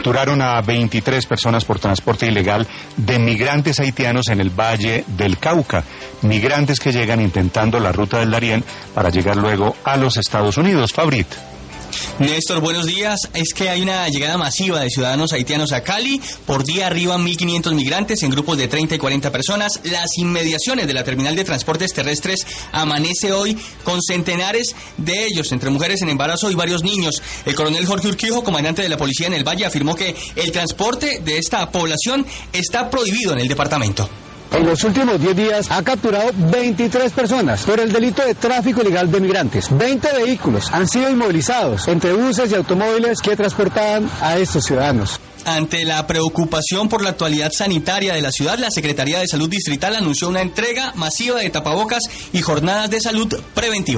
Capturaron a 23 personas por transporte ilegal de migrantes haitianos en el Valle del Cauca. Migrantes que llegan intentando la ruta del Darién para llegar luego a los Estados Unidos. Fabrit. Néstor, buenos días. Es que hay una llegada masiva de ciudadanos haitianos a Cali. Por día arriban 1.500 migrantes en grupos de 30 y 40 personas. Las inmediaciones de la terminal de transportes terrestres amanece hoy con centenares de ellos, entre mujeres en embarazo y varios niños. El coronel Jorge Urquijo, comandante de la policía en el Valle, afirmó que el transporte de esta población está prohibido en el departamento. En los últimos 10 días ha capturado 23 personas por el delito de tráfico ilegal de migrantes. 20 vehículos han sido inmovilizados entre buses y automóviles que transportaban a estos ciudadanos. Ante la preocupación por la actualidad sanitaria de la ciudad, la Secretaría de Salud Distrital anunció una entrega masiva de tapabocas y jornadas de salud preventiva.